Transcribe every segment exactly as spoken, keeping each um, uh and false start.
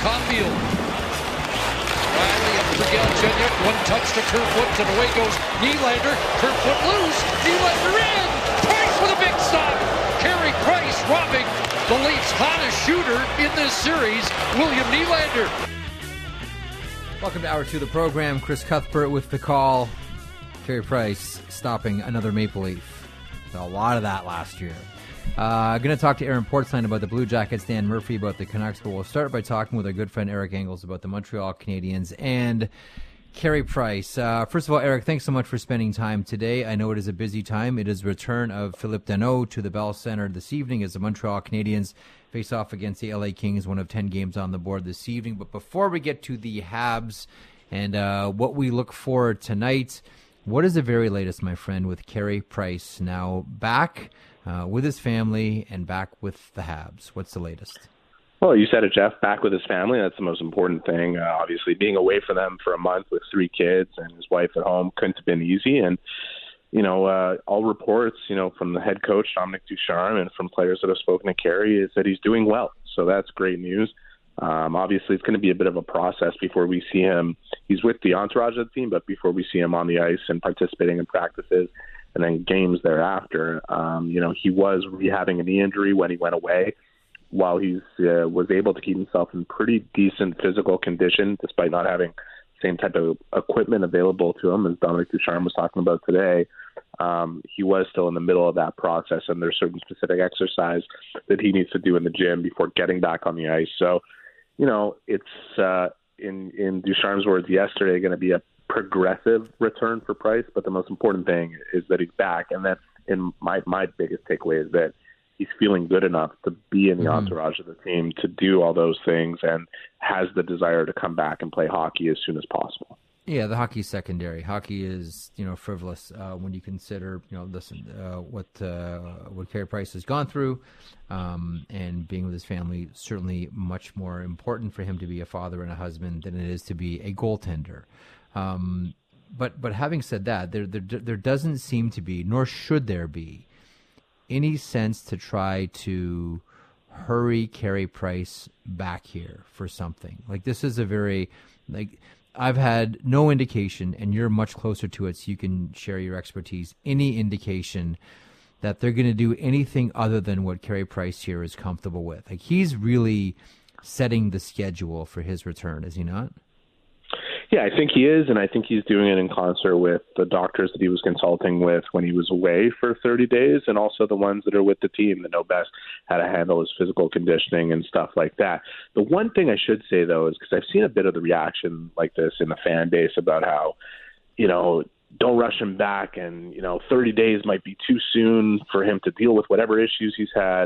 Caulfield. Riley up for Galchenyuk. One touch to Kerfoot, and away goes Nylander. Kerfoot loose. Nylander in. Price with a big stop. Carey Price robbing the Leafs' hottest shooter in this series, William Nylander. Welcome to Hour two of the program. Chris Cuthbert with the call. Carey Price stopping another Maple Leaf. So a lot of that last year. Uh, going to talk to Aaron Portzline about the Blue Jackets, Dan Murphy about the Canucks, but we'll start by talking with our good friend Eric Engels about the Montreal Canadiens and Carey Price. Uh, first of all, Eric, thanks so much for spending time today. I know it is a busy time. It is the return of Philippe Danault to the Bell Center this evening as the Montreal Canadiens face off against the L A Kings, one of ten games on the board this evening. But before we get to the Habs and uh, what we look for tonight, what is the very latest, my friend, with Carey Price now back uh, with his family and back with the Habs? What's the latest? Well, you said it, Jeff, back with his family. That's the most important thing. Uh, obviously, being away from them for a month with three kids and his wife at home couldn't have been easy. And, you know, uh, all reports, you know, from the head coach, Dominic Ducharme, and from players that have spoken to Carey is that he's doing well. So that's great news. Um, obviously, it's going to be a bit of a process before we see him. He's with the entourage of the team, but before we see him on the ice and participating in practices and then games thereafter, um, you know, he was rehabbing a knee injury when he went away. While he uh, was able to keep himself in pretty decent physical condition, despite not having the same type of equipment available to him, as Dominic Ducharme was talking about today, um, he was still in the middle of that process, and there's certain specific exercise that he needs to do in the gym before getting back on the ice. So, you know, it's, uh, in, in Ducharme's words yesterday, going to be a progressive return for Price, but the most important thing is that he's back, and that's in my, my biggest takeaway is that he's feeling good enough to be in the mm-hmm. entourage of the team, to do all those things, and has the desire to come back and play hockey as soon as possible. Yeah, the hockey's secondary. Hockey is, you know, frivolous uh, when you consider, you know, listen, uh, what uh, what Carey Price has gone through, um, and being with his family, certainly much more important for him to be a father and a husband than it is to be a goaltender. Um, but but having said that, there, there there doesn't seem to be, nor should there be, any sense to try to hurry Carey Price back here for something. Like, this is a very, like, I've had no indication, and you're much closer to it, so you can share your expertise, any indication that they're going to do anything other than what Carey Price here is comfortable with. Like, he's really setting the schedule for his return, is he not? Yeah, I think he is, and I think he's doing it in concert with the doctors that he was consulting with when he was away for thirty days, and also the ones that are with the team that know best how to handle his physical conditioning and stuff like that. The one thing I should say, though, is because I've seen a bit of the reaction like this in the fan base about how, you know, don't rush him back, and, you know, thirty days might be too soon for him to deal with whatever issues he's had.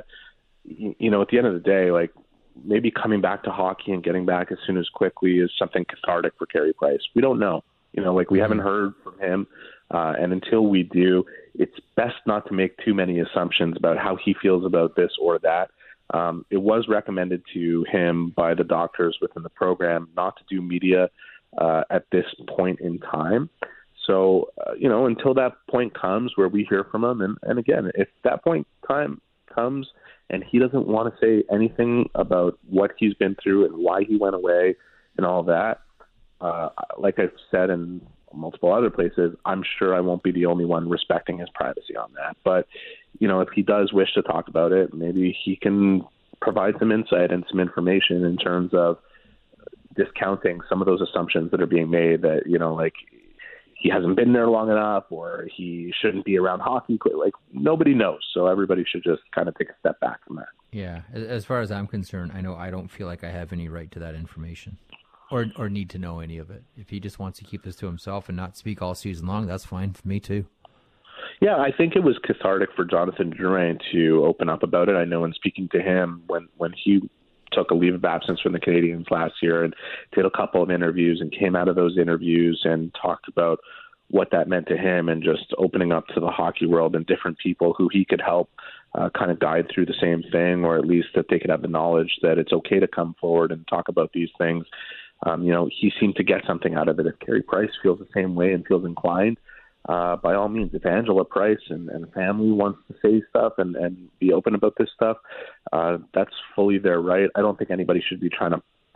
You know, at the end of the day, like, maybe coming back to hockey and getting back as soon as quickly is something cathartic for Carey Price. We don't know. You know, like, we haven't heard from him. Uh, and until we do, it's best not to make too many assumptions about how he feels about this or that. Um, it was recommended to him by the doctors within the program not to do media uh, at this point in time. So, uh, you know, until that point comes where we hear from him, and, and again, if that point time comes and he doesn't want to say anything about what he's been through and why he went away and all that, uh, like I've said in multiple other places, I'm sure I won't be the only one respecting his privacy on that. But, you know, if he does wish to talk about it, maybe he can provide some insight and some information in terms of discounting some of those assumptions that are being made that, you know, like, he hasn't been there long enough, or he shouldn't be around hockey. Like, nobody knows. So everybody should just kind of take a step back from that. Yeah. As far as I'm concerned, I know I don't feel like I have any right to that information or or need to know any of it. If he just wants to keep this to himself and not speak all season long, that's fine for me too. Yeah, I think it was cathartic for Jonathan Drouin to open up about it. I know in speaking to him when, when he took a leave of absence from the Canadiens last year and did a couple of interviews and came out of those interviews and talked about what that meant to him and just opening up to the hockey world and different people who he could help uh, kind of guide through the same thing, or at least that they could have the knowledge that it's okay to come forward and talk about these things. Um, you know, he seemed to get something out of it. If Carey Price feels the same way and feels inclined, Uh, by all means, if Angela Price and, and the family wants to say stuff and, and be open about this stuff, uh, that's fully their right. I don't think anybody should be trying to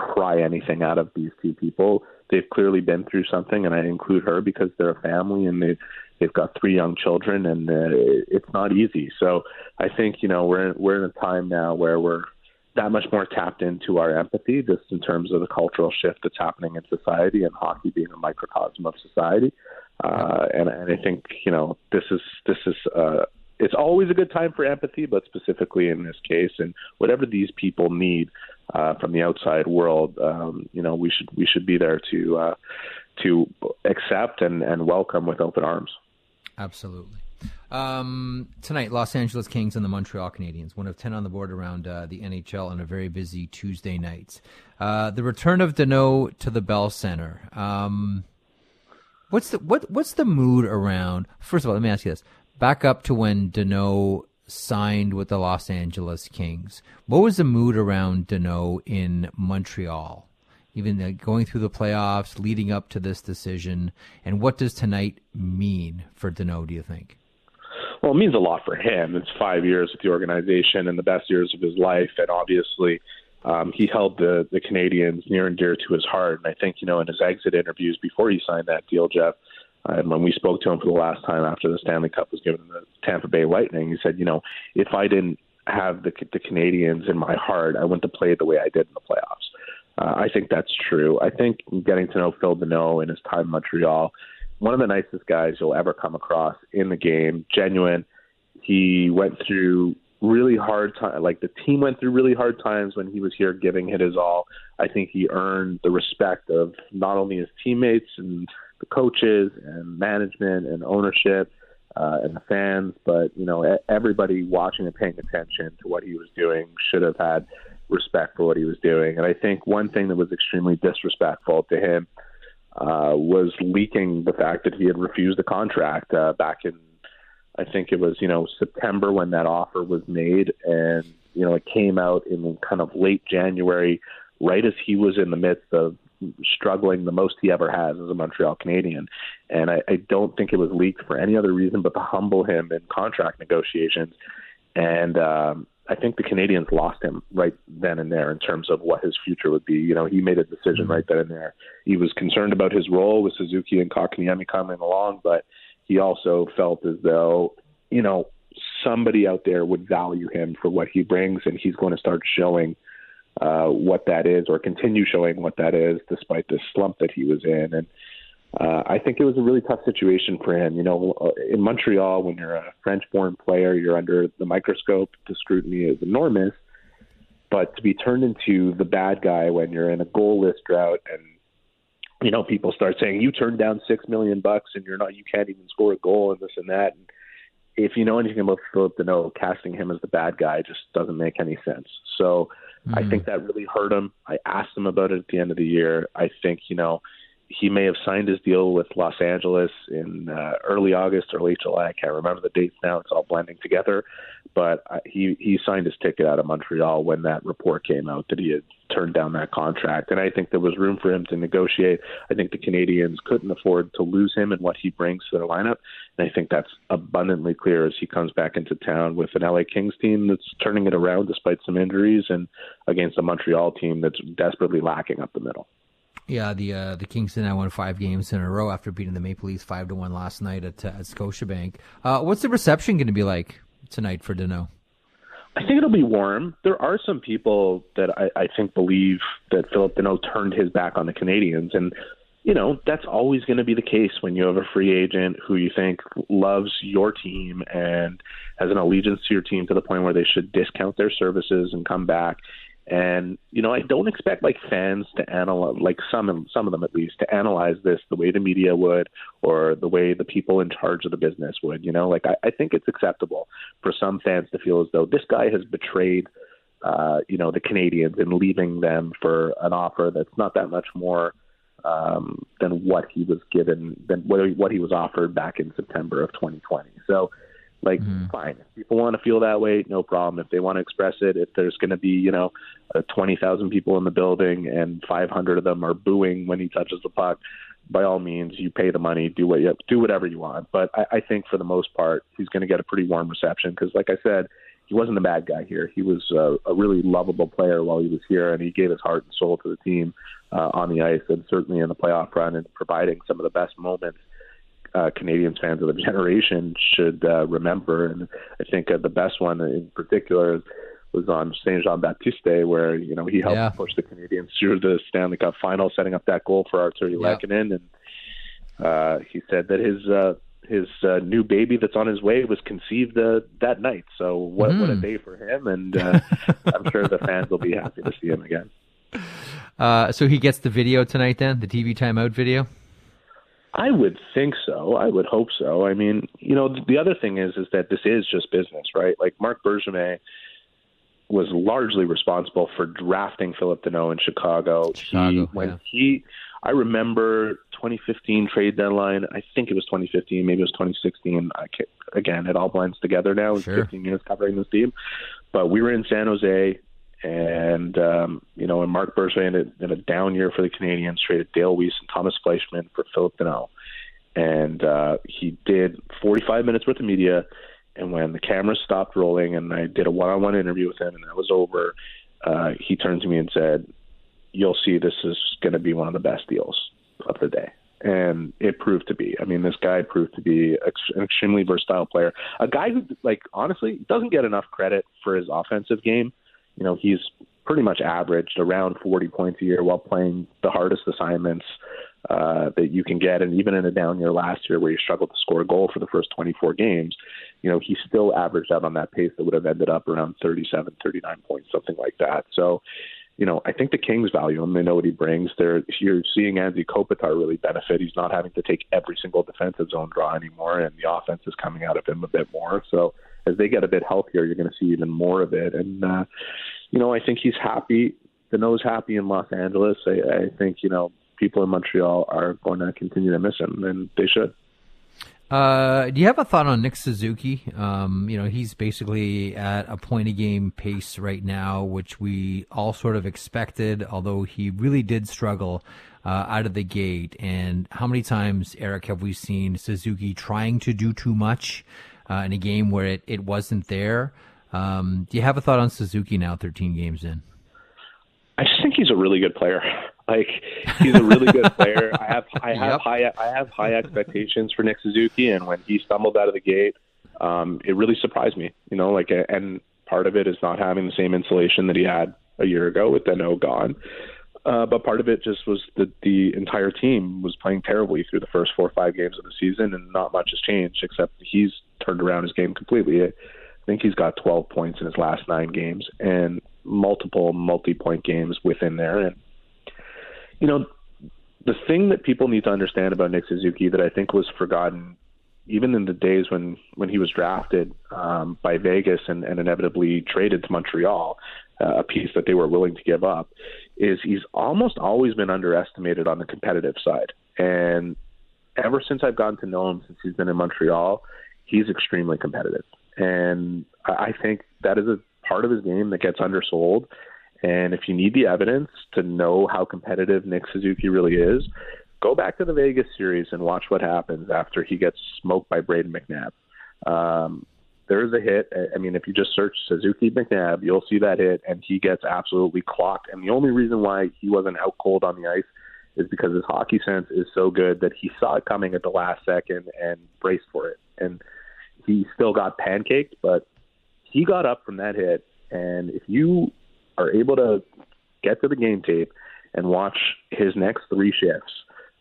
pry anything out of these two people. They've clearly been through something, and I include her because they're a family and they they've got three young children, and uh, it's not easy. So I think, you know, we're we're in a time now where we're that much more tapped into our empathy, just in terms of the cultural shift that's happening in society, and hockey being a microcosm of society. Uh, and, and I think, you know, this is this is uh, it's always a good time for empathy, but specifically in this case, and whatever these people need uh, from the outside world, um, you know, we should we should be there to uh, to accept and, and welcome with open arms. Absolutely. Um, tonight, Los Angeles Kings and the Montreal Canadiens, one of ten on the board around uh, the N H L on a very busy Tuesday night. Uh, the return of Danault to the Bell Center. Um, what's the what what's the mood around? First of all, let me ask you this: back up to when Danault signed with the Los Angeles Kings. What was the mood around Danault in Montreal? Even uh, going through the playoffs, leading up to this decision, and what does tonight mean for Danault, do you think? Well, it means a lot for him. It's five years with the organization and the best years of his life, and obviously um, he held the, the Canadiens near and dear to his heart. And I think, you know, in his exit interviews before he signed that deal, Jeff, uh, and when we spoke to him for the last time after the Stanley Cup was given to the Tampa Bay Lightning, he said, you know, if I didn't have the, the Canadiens in my heart, I wouldn't have played the way I did in the playoffs. Uh, I think that's true. I think getting to know Phil Danault in his time in Montreal, one of the nicest guys you'll ever come across in the game, genuine. He went through really hard time. Like the team went through really hard times when he was here giving it his all. I think he earned the respect of not only his teammates and the coaches and management and ownership uh, and the fans, but, you know, everybody watching and paying attention to what he was doing should have had respect for what he was doing. And I think one thing that was extremely disrespectful to him uh, was leaking the fact that he had refused a contract uh, back in, I think it was, you know, September when that offer was made. And, you know, it came out in kind of late January, right as he was in the midst of struggling the most he ever has as a Montreal Canadian. And I, I don't think it was leaked for any other reason but to humble him in contract negotiations. And, um, I think the Canadiens lost him right then and there in terms of what his future would be. You know, he made a decision right then and there. He was concerned about his role with Suzuki and Kotkaniemi coming along, but he also felt as though, you know, somebody out there would value him for what he brings, and he's going to start showing uh, what that is, or continue showing what that is, despite the slump that he was in. And Uh, I think it was a really tough situation for him. You know, in Montreal, when you're a French-born player, you're under the microscope. The scrutiny is enormous. But to be turned into the bad guy when you're in a goalless drought, and you know, people start saying you turned down six million bucks and you're not, you can't even score a goal and this and that. And if you know anything about Philip Danault, casting him as the bad guy just doesn't make any sense. So mm-hmm. I think that really hurt him. I asked him about it at the end of the year. I think, you know, he may have signed his deal with Los Angeles in uh, early August or late July. I can't remember the dates now. It's all blending together. But uh, he, he signed his ticket out of Montreal when that report came out that he had turned down that contract. And I think there was room for him to negotiate. I think the Canadiens couldn't afford to lose him and what he brings to their lineup. And I think that's abundantly clear as he comes back into town with an L A Kings team that's turning it around despite some injuries, and against a Montreal team that's desperately lacking up the middle. Yeah, the uh, the Kings now won five games in a row after beating the Maple Leafs five to one last night at, uh, at Scotiabank. Uh, what's the reception going to be like tonight for Danault? I think it'll be warm. There are some people that I, I think believe that Philip Danault turned his back on the Canadiens, and you know that's always going to be the case when you have a free agent who you think loves your team and has an allegiance to your team to the point where they should discount their services and come back. And, you know, I don't expect like fans to analyze, like some, some of them at least, to analyze this the way the media would or the way the people in charge of the business would. You know, like I, I think it's acceptable for some fans to feel as though this guy has betrayed, uh, you know, the Canadiens in leaving them for an offer that's not that much more um, than what he was given, than what, what he was offered back in September of twenty twenty. So, Like, mm-hmm. fine. If people want to feel that way, no problem. If they want to express it, if there's going to be, you know, uh, twenty thousand people in the building and five hundred of them are booing when he touches the puck, by all means, you pay the money, do what you do whatever you want. But I, I think for the most part, he's going to get a pretty warm reception because, like I said, he wasn't a bad guy here. He was uh, a really lovable player while he was here, and he gave his heart and soul to the team uh, on the ice, and certainly in the playoff run, and providing some of the best moments uh, Canadiens fans of the generation should uh, remember. And I think uh, the best one in particular was on Saint Jean Baptiste, where you know he helped yeah. push the Canadiens through the Stanley Cup final, setting up that goal for Artturi yeah. Lehkonen, and uh, he said that his uh, his uh, new baby that's on his way was conceived uh, that night. So what, mm. what a day for him, and uh, I'm sure the fans will be happy to see him again. Uh, so he gets the video tonight then, the T V timeout video? I would think so. I would hope so. I mean, you know, the other thing is is that this is just business, right? Like Marc Bergevin was largely responsible for drafting Phillip Danault in Chicago. Chicago, he, when yeah. he, I remember twenty fifteen trade deadline. I think it was twenty fifteen, maybe it was twenty sixteen. I can't, again, it all blends together now. It's sure. fifteen years covering this team, but we were in San Jose, and um, you know, and Marc Bergevin in, in a down year for the Canadiens traded Dale Weiss and Thomas Fleischmann for Phillip Danault, and uh, he did forty-five minutes worth of media. And when the cameras stopped rolling and I did a one-on-one interview with him and that was over, uh, he turned to me and said, "You'll see this is going to be one of the best deals of the day." And it proved to be. I mean, this guy proved to be an extremely versatile player. A guy who, like, honestly, doesn't get enough credit for his offensive game. You know, he's pretty much averaged around forty points a year while playing the hardest assignments uh, that you can get. And even in a down year last year where he struggled to score a goal for the first twenty-four games, you know, he still averaged out on that pace that would have ended up around thirty-seven, thirty-nine points, something like that. So, you know, I think the Kings value him. They know what he brings. They're, you're seeing Anze Kopitar really benefit. He's not having to take every single defensive zone draw anymore, and the offense is coming out of him a bit more. So as they get a bit healthier, you're going to see even more of it. And, uh, you know, I think he's happy. Danault's happy in Los Angeles. I, I think, you know, people in Montreal are going to continue to miss him, and they should. Uh, do you have a thought on Nick Suzuki? Um, you know, he's basically at a point-a-game pace right now, which we all sort of expected, although he really did struggle uh, out of the gate. And how many times, Eric, have we seen Suzuki trying to do too much uh, in a game where it, it wasn't there? Um, do you have a thought on Suzuki now, thirteen games in? I just think he's a really good player. Like, he's a really good player. I have I have Yep. high I have high expectations for Nick Suzuki, and when he stumbled out of the gate, um, it really surprised me. You know, like, and part of it is not having the same insulation that he had a year ago with Danault gone. Uh, but part of it just was that the entire team was playing terribly through the first four or five games of the season, and not much has changed except he's turned around his game completely. I think he's got twelve points in his last nine games and multiple multi-point games within there. And, you know, the thing that people need to understand about Nick Suzuki that I think was forgotten even in the days when, when he was drafted um, by Vegas and, and inevitably traded to Montreal, uh, a piece that they were willing to give up, is he's almost always been underestimated on the competitive side. And ever since I've gotten to know him, since he's been in Montreal, he's extremely competitive. And I think that is a part of his game that gets undersold. And if you need the evidence to know how competitive Nick Suzuki really is, go back to the Vegas series and watch what happens after he gets smoked by Braden McNabb. Um, there's a hit. I mean, if you just search Suzuki McNabb, you'll see that hit, and he gets absolutely clocked. And the only reason why he wasn't out cold on the ice is because his hockey sense is so good that he saw it coming at the last second and braced for it. And he still got pancaked, but he got up from that hit. And if you are able to get to the game tape and watch his next three shifts,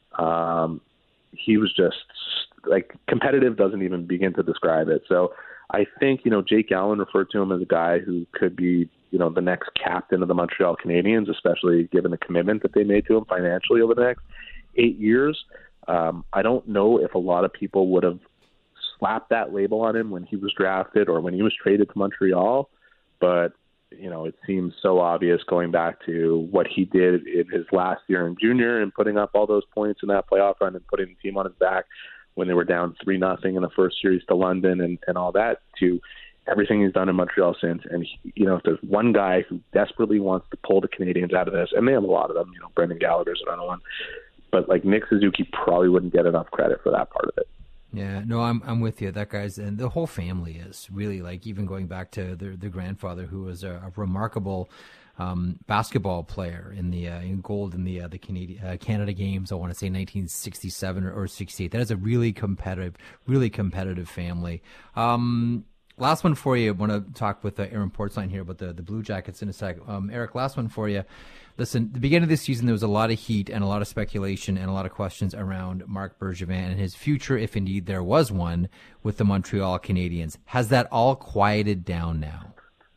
um, he was just like competitive doesn't even begin to describe it. So I think, you know, Jake Allen referred to him as a guy who could be, you know, the next captain of the Montreal Canadiens, especially given the commitment that they made to him financially over the next eight years. Um, I don't know if a lot of people would have slapped that label on him when he was drafted or when he was traded to Montreal, but you know, it seems so obvious going back to what he did in his last year in junior and putting up all those points in that playoff run and putting the team on his back when they were down three nothing in the first series to London and, and all that, to everything he's done in Montreal since. And, he, you know, if there's one guy who desperately wants to pull the Canadiens out of this, and they have a lot of them, you know, Brendan Gallagher's another one, but like Nick Suzuki probably wouldn't get enough credit for that part of it. Yeah, no, I'm I'm with you. That guy's, and the whole family is really, like, even going back to their their grandfather, who was a, a remarkable um, basketball player in the uh, in gold in the uh, the Canadian uh, Canada Games. I want to say nineteen sixty-seven or, or sixty-eight. That is a really competitive, really competitive family. Um, last one for you. I want to talk with uh, Aaron Portzline here about the the Blue Jackets in a sec. Um, Eric, last one for you. Listen, the beginning of this season, there was a lot of heat and a lot of speculation and a lot of questions around Marc Bergevin and his future, if indeed there was one, with the Montreal Canadiens. Has that all quieted down now?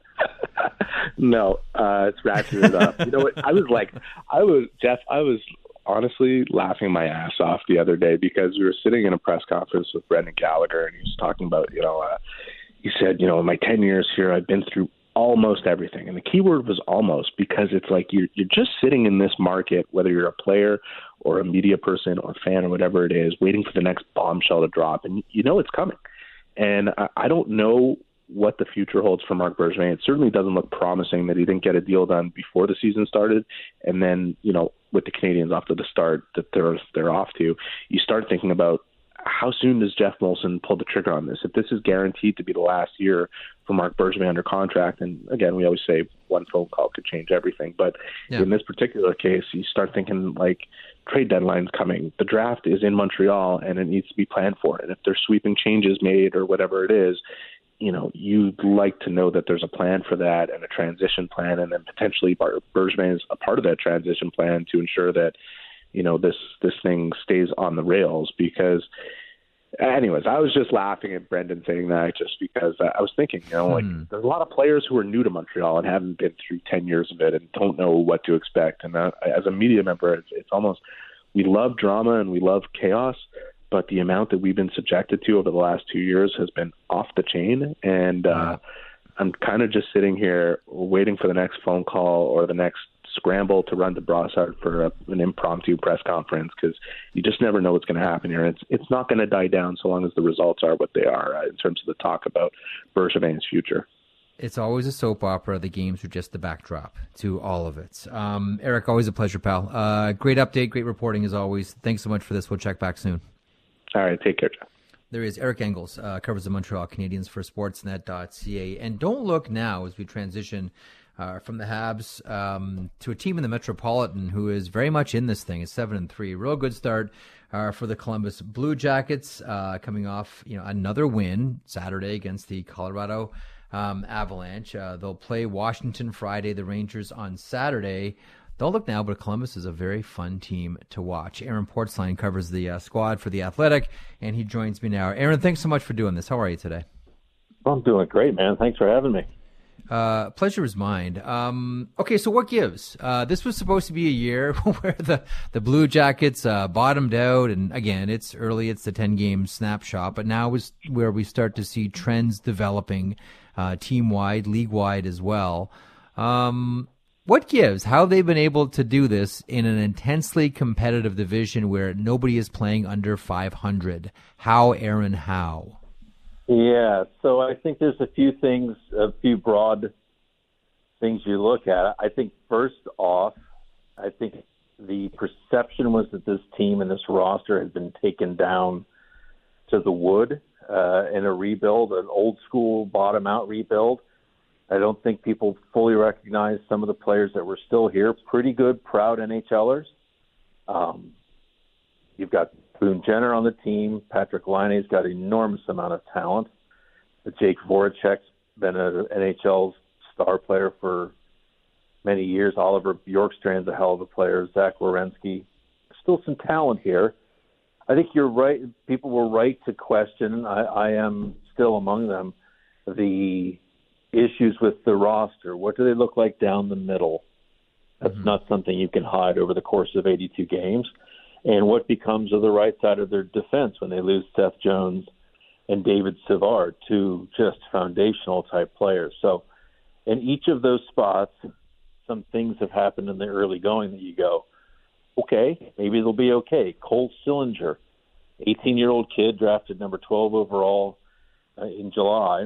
No, uh, it's ratcheted it up. You know what? I was like, I was, Jeff, I was honestly laughing my ass off the other day because we were sitting in a press conference with Brendan Gallagher, and he was talking about, you know, uh, he said, you know, in my ten years here, I've been through almost everything. And the key word was almost, because it's like you're, you're just sitting in this market, whether you're a player or a media person or fan or whatever it is, waiting for the next bombshell to drop. And you know it's coming. And I, I don't know what the future holds for Marc Bergevin. It certainly doesn't look promising that he didn't get a deal done before the season started. And then, you know, with the Canadiens off to the start that they're, they're off to, you start thinking about, how soon does Jeff Molson pull the trigger on this? If this is guaranteed to be the last year for Marc Bergevin under contract, and again, we always say one phone call could change everything, but yeah. in this particular case, you start thinking like trade deadline's coming. The draft is in Montreal, and it needs to be planned for. And if there's sweeping changes made or whatever it is, you know, you'd like to know that there's a plan for that and a transition plan, and then potentially Bergevin is a part of that transition plan to ensure that, you know, this this thing stays on the rails. Because anyways, I was just laughing at Brendan saying that just because I was thinking, you know, like hmm. there's a lot of players who are new to Montreal and haven't been through ten years of it and don't know what to expect. And uh, as a media member, it's, it's almost, we love drama and we love chaos, but the amount that we've been subjected to over the last two years has been off the chain. And uh, yeah. I'm kind of just sitting here waiting for the next phone call or the next scramble to run to Brassard for a, an impromptu press conference, because you just never know what's going to happen here. It's it's not going to die down so long as the results are what they are uh, in terms of the talk about Bergevin's future. It's always a soap opera. The games are just the backdrop to all of it. Um, Eric, always a pleasure, pal. Uh, great update, great reporting as always. Thanks so much for this. We'll check back soon. All right, take care, John. There is Eric Engels, uh, covers the Montreal Canadiens for Sportsnet dot c a. And don't look now as we transition Uh, from the Habs um, to a team in the Metropolitan who is very much in this thing. It's seven and three. Real good start uh, for the Columbus Blue Jackets, uh, coming off you know another win Saturday against the Colorado um, Avalanche. Uh, they'll play Washington Friday, the Rangers on Saturday. Don't look now, but Columbus is a very fun team to watch. Aaron Portzline covers the uh, squad for The Athletic, and he joins me now. Aaron, thanks so much for doing this. How are you today? I'm doing great, man. Thanks for having me. Uh, pleasure is mine. Um, okay, so what gives? Uh, this was supposed to be a year where the, the Blue Jackets uh, bottomed out, and again, it's early, it's the ten-game snapshot, but now is where we start to see trends developing uh, team-wide, league-wide as well. Um, what gives? How have they been able to do this in an intensely competitive division where nobody is playing under five hundred? How, Aaron, how? Yeah, so I think there's a few things, a few broad things you look at. I think first off, I think the perception was that this team and this roster had been taken down to the wood uh, in a rebuild, an old school bottom-out rebuild. I don't think people fully recognize some of the players that were still here. Pretty good, proud NHLers. Um, you've got Boone Jenner on the team. Patrick Laine's got an enormous amount of talent. Jake Voracek's been an N H L star player for many years. Oliver Bjorkstrand's a hell of a player. Zach Werenski. Still some talent here. I think you're right. People were right to question, I, I am still among them, the issues with the roster. What do they look like down the middle? That's mm-hmm. not something you can hide over the course of eighty-two games. And what becomes of the right side of their defense when they lose Seth Jones and David Savard, two just foundational type players. So in each of those spots, some things have happened in the early going that you go, okay, maybe they'll be okay. Cole Sillinger, eighteen-year-old kid drafted number twelve overall uh, in July.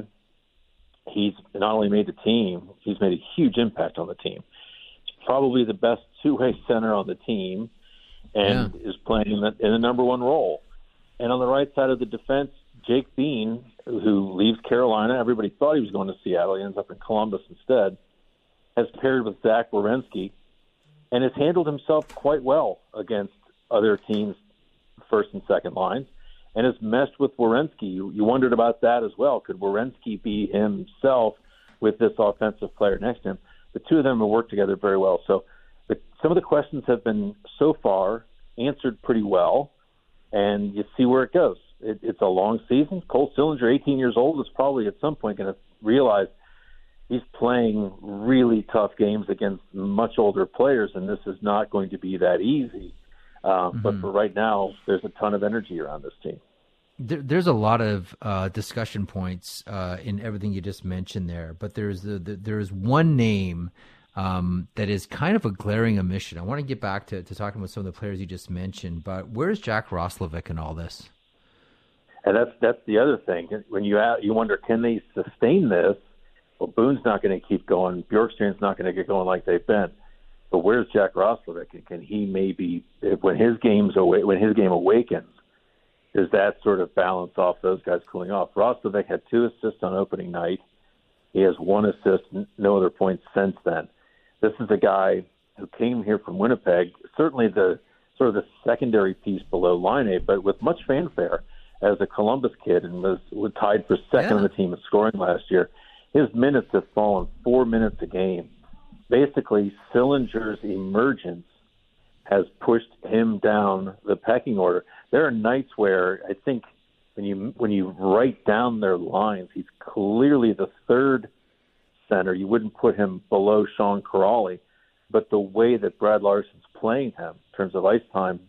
He's not only made the team, he's made a huge impact on the team. He's probably the best two-way center on the team and yeah. is playing in the, in the number one role. And on the right side of the defense, Jake Bean, who leaves Carolina. Everybody thought he was going to Seattle. He ends up in Columbus instead. Has paired with Zach Werenski and has handled himself quite well against other teams' first and second lines, and has meshed with Werenski. You, you wondered about that as well. Could Werenski be himself with this offensive player next to him? The two of them have worked together very well. So the, some of the questions have been so far answered pretty well, and you see where it goes. It, it's a long season. Cole Sillinger, eighteen years old, is probably at some point going to realize he's playing really tough games against much older players, and this is not going to be that easy. Um, mm-hmm. But for right now, there's a ton of energy around this team. There, there's a lot of uh, discussion points uh, in everything you just mentioned there, but there's the, the, there's one name um, that is kind of a glaring omission. I want to get back to, to talking about some of the players you just mentioned, but where's Jack Roslovic in all this? And that's that's the other thing. When you you wonder, can they sustain this? Well, Boone's not going to keep going. Bjorkstrand's not going to get going like they've been. But where's Jack Roslovic? Can he maybe, when his game's awa- when his game awakens, does that sort of balance off those guys cooling off? Roslovic had two assists on opening night. He has one assist, no other points since then. This is a guy who came here from Winnipeg, certainly the sort of the secondary piece below line A, but with much fanfare as a Columbus kid, and was, was tied for second yeah. on the team in scoring last year. His minutes have fallen four minutes a game. Basically, Sillinger's emergence has pushed him down the pecking order. There are nights where I think when you when you write down their lines, he's clearly the third center. You wouldn't put him below Sean Kuraly, but the way that Brad Larsen's playing him in terms of ice time,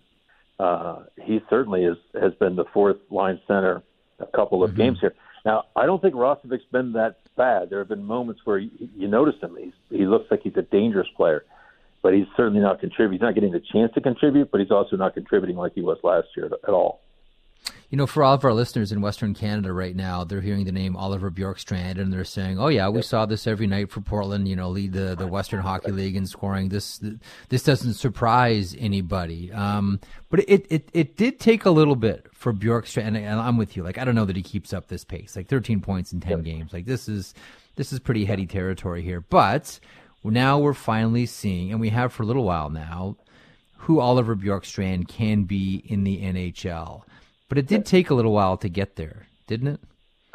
uh, he certainly is, has been the fourth line center a couple of mm-hmm. games here. Now, I don't think Roslovic's been that bad. There have been moments where you, you notice him. He's, he looks like he's a dangerous player, but he's certainly not contributing. He's not getting the chance to contribute, but he's also not contributing like he was last year at all. You know, for all of our listeners in Western Canada right now, they're hearing the name Oliver Bjorkstrand, and they're saying, oh, yeah, we yep. saw this every night for Portland, you know, lead the, the Western Hockey League in scoring. This this doesn't surprise anybody. Um, but it, it, it did take a little bit for Bjorkstrand, and I'm with you. Like, I don't know that he keeps up this pace, like thirteen points in ten yep. games. Like, this is this is pretty heady territory here. But now we're finally seeing, and we have for a little while now, who Oliver Bjorkstrand can be in the N H L. But it did take a little while to get there, didn't it?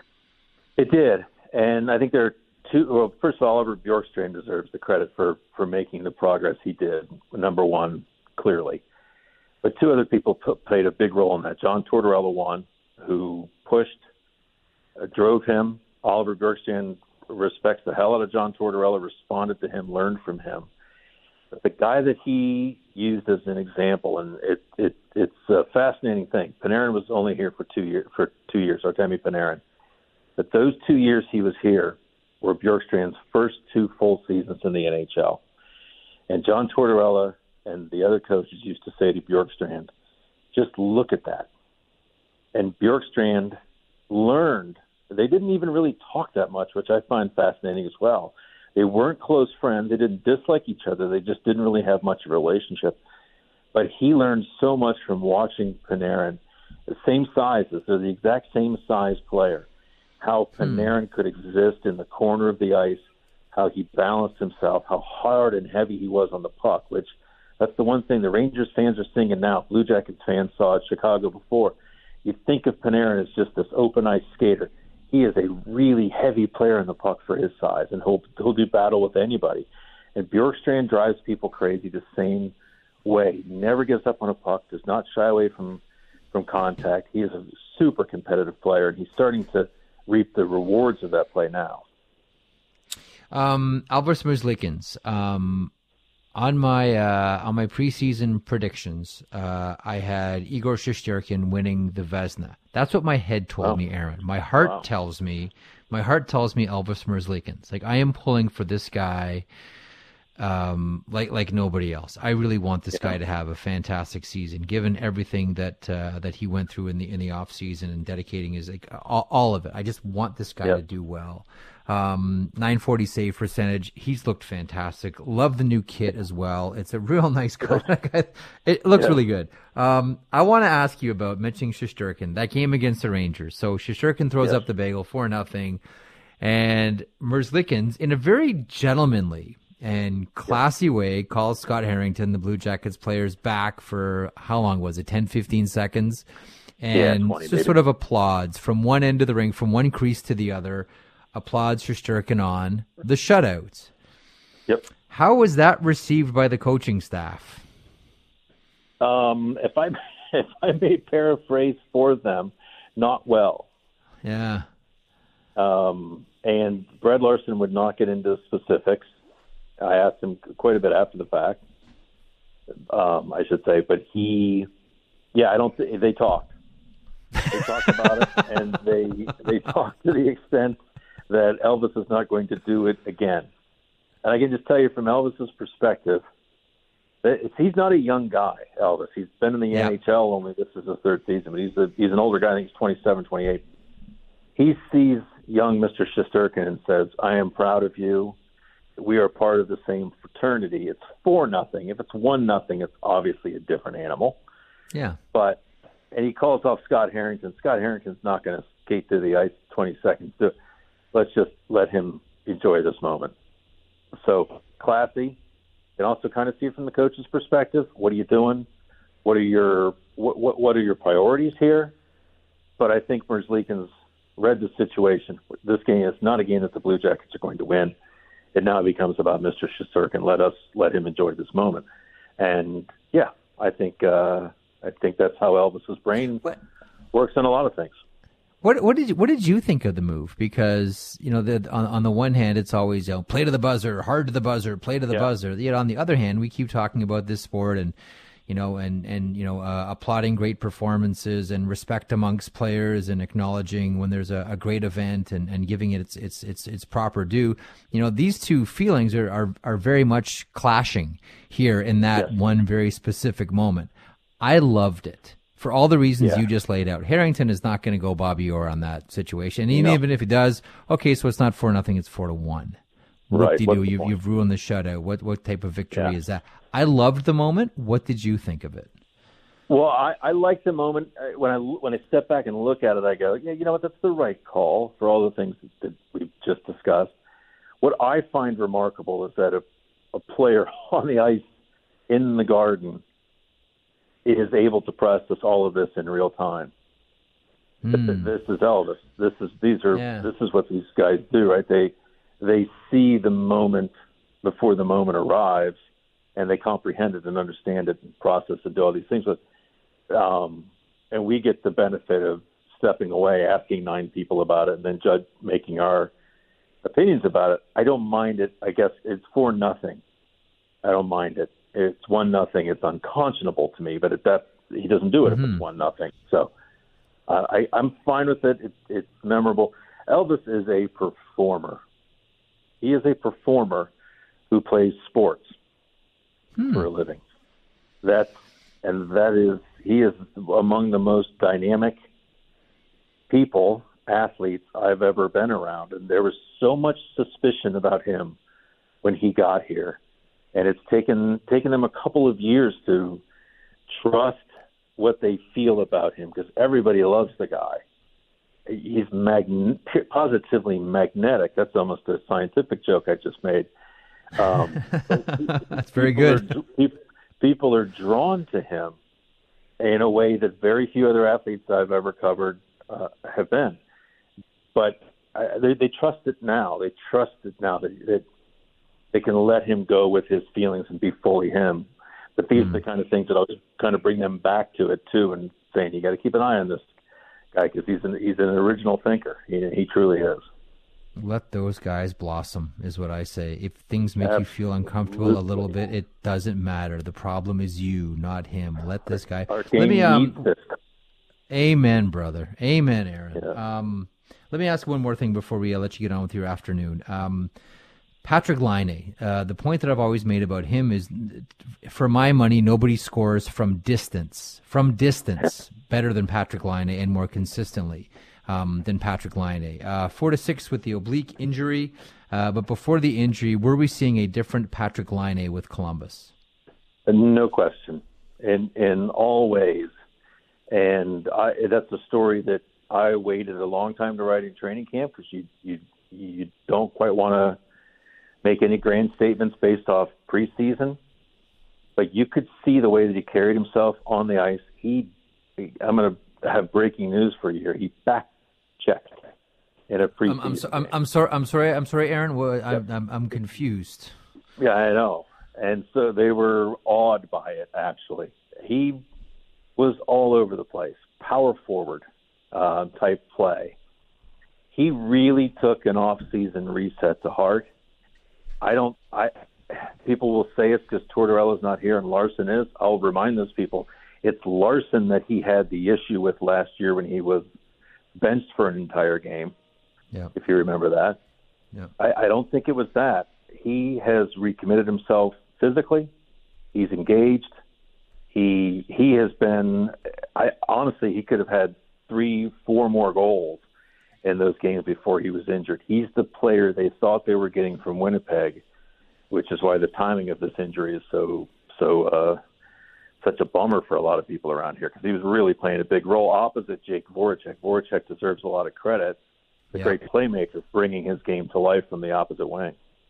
It did. And I think there are two. Well, first of all, Oliver Bjorkstrand deserves the credit for, for making the progress he did, number one, clearly. But two other people p- played a big role in that. John Tortorella, one, who pushed, uh, drove him. Oliver Bjorkstrand respects the hell out of John Tortorella, responded to him, learned from him. But the guy that he used as an example, and it, it it's a fascinating thing. Panarin was only here for two years. For two years, Artemi Panarin. But those two years he was here were Bjorkstrand's first two full seasons in the N H L. And John Tortorella and the other coaches used to say to Bjorkstrand, "Just look at that." And Bjorkstrand learned. They didn't even really talk that much, which I find fascinating as well. They weren't close friends. They didn't dislike each other. They just didn't really have much of a relationship. But he learned so much from watching Panarin, the same sizes, they're the exact same size player, how Panarin hmm. could exist in the corner of the ice, how he balanced himself, how hard and heavy he was on the puck, which that's the one thing the Rangers fans are singing now. Blue Jackets fans saw at Chicago before. You think of Panarin as just this open ice skater. He is a really heavy player in the puck for his size, and he'll he'll do battle with anybody. And Bjorkstrand drives people crazy the same way. He never gives up on a puck, does not shy away from, from contact. He is a super competitive player, and he's starting to reap the rewards of that play now. Um, Elvis Merzlikins, um, on my uh, on my preseason predictions, uh, I had Igor Shesterkin winning the Vezina. That's what my head told oh. me, Aaron. My heart wow. tells me, my heart tells me Elvis Merzlikins. Like, I am pulling for this guy. um, like like nobody else. I really want this yeah. guy to have a fantastic season, given everything that uh, that he went through in the in the off season and dedicating his like all, all of it. I just want this guy yeah. to do well. Um, nine forty save percentage. He's looked fantastic. Love the new kit as well. It's a real nice color. It looks yeah. really good. Um, I want to ask you about mentioning Shesterkin, that game against the Rangers. So Shesterkin throws yes. up the bagel for nothing, and Merzlikins, in a very gentlemanly and classy way, calls Scott Harrington, the Blue Jackets players, back for how long was it? ten, fifteen seconds. And yeah, just sort of applauds from one end of the ring, from one crease to the other. Applauds Shesterkin on the shutouts. Yep. How was that received by the coaching staff? Um, if I if I may paraphrase for them, not well. Yeah. Um, and Brad Larson would not get into specifics. I asked him quite a bit after the fact, um, I should say, but he, yeah, I don't. Th- they talked. They talked about it, and they they talked to the extent that Elvis is not going to do it again. And I can just tell you from Elvis's perspective, that he's not a young guy, Elvis. He's been in the yeah. N H L only. This is his third season, but he's a, he's an older guy. I think he's twenty-seven, twenty-eight. He sees young Mister Shesterkin and says, I am proud of you. We are part of the same fraternity. It's four nothing. If it's one nothing, it's obviously a different animal. Yeah. But, and he calls off Scott Harrington. Scott Harrington's not going to skate to the ice twenty seconds. Let's just let him enjoy this moment. So classy. And also kind of see it from the coach's perspective. What are you doing? What are your what what, what are your priorities here? But I think Merzlikins read the situation. This game is not a game that the Blue Jackets are going to win. It now becomes about Mister Shesterkin. Let us let him enjoy this moment. And yeah, I think uh, I think that's how Elvis's brain what? works on a lot of things. What what did you, what did you think of the move? Because you know, the, on on the one hand, it's always, you know, play to the buzzer, hard to the buzzer, play to the yeah. buzzer. Yet on the other hand, we keep talking about this sport and you know and and you know uh, applauding great performances and respect amongst players and acknowledging when there's a, a great event and, and giving it its its its its proper due. You know, these two feelings are are, are very much clashing here in that yes. one very specific moment. I loved it. For all the reasons yeah. you just laid out. Harrington is not going to go Bobby Orr on that situation. And no. even if he does, okay, so it's not four nothing, it's four to one. What do you do? You've, you've ruined the shutout. What what type of victory yeah. is that? I loved the moment. What did you think of it? Well, I, I like the moment. When I when I step back and look at it, I go, yeah, you know what? That's the right call for all the things that we've just discussed. What I find remarkable is that a, a player on the ice in the Garden is able to process all of this in real time. Mm. This is Elvis. This is these are yeah. this is what these guys do, right? They they see the moment before the moment arrives, and they comprehend it and understand it and process and do all these things. But um, and we get the benefit of stepping away, asking nine people about it, and then judge making our opinions about it. I don't mind it. I guess it's four nothing. I don't mind it. It's one nothing. It's unconscionable to me, but it, that he doesn't do it mm-hmm. if it's one nothing. So uh, I, I'm fine with it. it. It's memorable. Elvis is a performer. He is a performer who plays sports hmm. for a living. That's and that is he is among the most dynamic people, athletes I've ever been around, and there was so much suspicion about him when he got here. And it's taken taken them a couple of years to trust what they feel about him, because everybody loves the guy. He's magne- positively magnetic. That's almost a scientific joke I just made. Um, That's very good. Are, people are drawn to him in a way that very few other athletes I've ever covered uh, have been. But I, they, they trust it now. They trust it now that, that they can let him go with his feelings and be fully him. But these mm. are the kind of things that I'll just kind of bring them back to it too, and saying you got to keep an eye on this guy because he's an he's an original thinker. He, he truly is. Let those guys blossom is what I say. If things make Absolutely. you feel uncomfortable a little bit, it doesn't matter. The problem is you, not him. Let this guy. Our game let me. Um, needs this. Amen, brother. Amen, Aaron. Yeah. Um, let me ask one more thing before we uh, let you get on with your afternoon. Um, Patrick Laine, uh, the point that I've always made about him is, for my money, nobody scores from distance, from distance, better than Patrick Laine and more consistently um, than Patrick Laine. Uh, four to six with the oblique injury, uh, but before the injury, were we seeing a different Patrick Laine with Columbus? No question, in in all ways, and I, that's a story that I waited a long time to write in training camp because you you you don't quite want to make any grand statements based off preseason, but you could see the way that he carried himself on the ice. He, I'm going to have breaking news for you here. He back checked in a preseason. I'm, I'm, so, I'm, I'm sorry. I'm sorry. I'm sorry, Aaron. Well, I'm, I'm I'm confused. Yeah, I know, and so they were awed by it. Actually, he was all over the place, power forward uh, type play. He really took an off-season reset to heart. I don't. I people will say it's because Tortorella's not here and Larson is. I'll remind those people it's Larson that he had the issue with last year when he was benched for an entire game. Yeah. If you remember that. Yeah. I, I don't think it was that. He has recommitted himself physically. He's engaged. He he has been. I honestly, he could have had three, four more goals in those games before he was injured. He's the player they thought they were getting from Winnipeg, which is why the timing of this injury is so so uh, such a bummer for a lot of people around here, because he was really playing a big role opposite Jake Voracek. Voracek deserves a lot of credit. The yeah. great playmaker bringing his game to life from the opposite wing.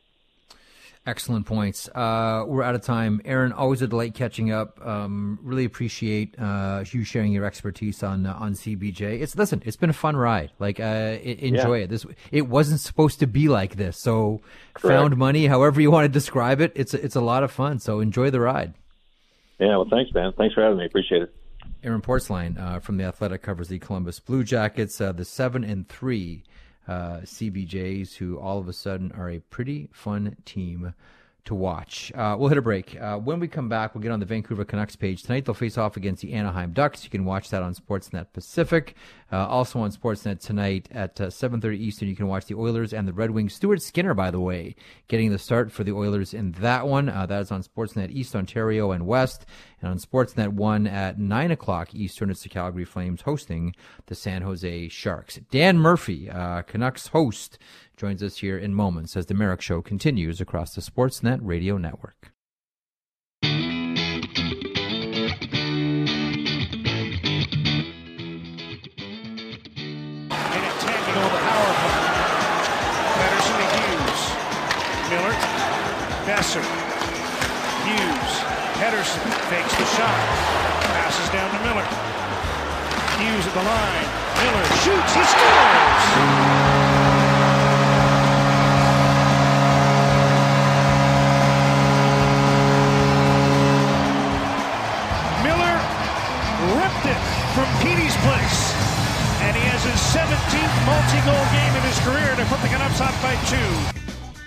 Excellent points. Uh, we're out of time. Aaron, always a delight catching up. Um, really appreciate uh, you sharing your expertise on uh, on C B J. It's listen, it's been a fun ride. Like, uh, enjoy yeah. it. This it wasn't supposed to be like this. So, Correct. Found money, however you want to describe it. It's a, it's a lot of fun. So enjoy the ride. Yeah. Well, thanks, man. Thanks for having me. Appreciate it. Aaron Portzline uh, from The Athletic covers the Columbus Blue Jackets, uh, the seven and three uh, C B Js, who all of a sudden are a pretty fun team to watch. Uh, we'll hit a break. Uh, when we come back, we'll get on the Vancouver Canucks page. Tonight they'll face off against the Anaheim Ducks. You can watch that on Sportsnet Pacific. Uh, also on Sportsnet tonight at uh, seven thirty Eastern, you can watch the Oilers and the Red Wings. Stuart Skinner, by the way, getting the start for the Oilers in that one. Uh, that is on Sportsnet East, Ontario, and West. And on Sportsnet one at nine o'clock Eastern, it's the Calgary Flames hosting the San Jose Sharks. Dan Murphy, uh, Canucks host, joins us here in moments as the Merrick Show continues across the Sportsnet Radio Network. Besser, Hughes, Pedersen fakes the shot, passes down to Miller. Hughes at the line, Miller shoots, he scores! Miller ripped it from Petey's place, and he has his seventeenth multi-goal game in his career to put the Canucks up by two.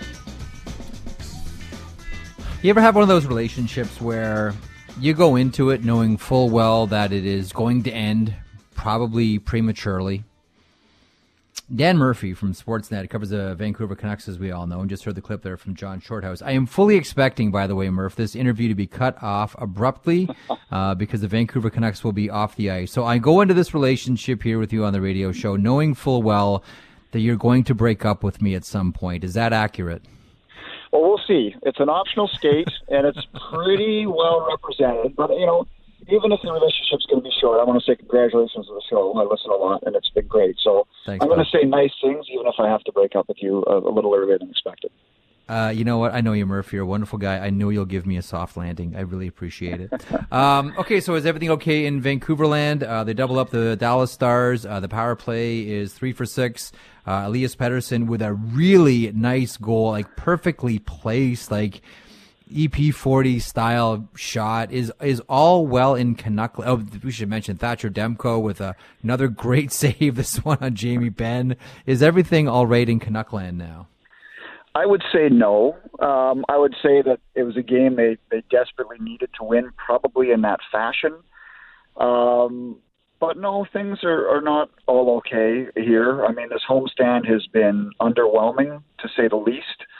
You ever have one of those relationships where you go into it knowing full well that it is going to end probably prematurely? Dan Murphy from Sportsnet covers the Vancouver Canucks, as we all know, and just heard the clip there from John Shorthouse. I am fully expecting, by the way, Murph, this interview to be cut off abruptly uh, because the Vancouver Canucks will be off the ice. So I go into this relationship here with you on the radio show knowing full well that you're going to break up with me at some point. Is that accurate? Well, we'll see. It's an optional skate, and it's pretty well represented. But, you know, even if the relationship's going to be short, I want to say congratulations to the show. I listen a lot, and it's been great. So Thanks, I'm going bud. to say nice things, even if I have to break up with you a, a little earlier than expected. Uh, you know what? I know you, Murph. You're a wonderful guy. I know you'll give me a soft landing. I really appreciate it. um, okay, so is everything okay in Vancouverland? Uh, they double up the Dallas Stars. Uh, the power play is three for six. Uh, Elias Pettersson with a really nice goal, like perfectly placed, like E P forty style shot. Is is all well in Canuck. Oh, we should mention Thatcher Demko with a, another great save. This one on Jamie Benn. Is everything all right in Canuckland now? I would say no. Um, I would say that it was a game they, they desperately needed to win, probably in that fashion. Um, but no, things are, are not all okay here. I mean, this homestand has been underwhelming, to say the least.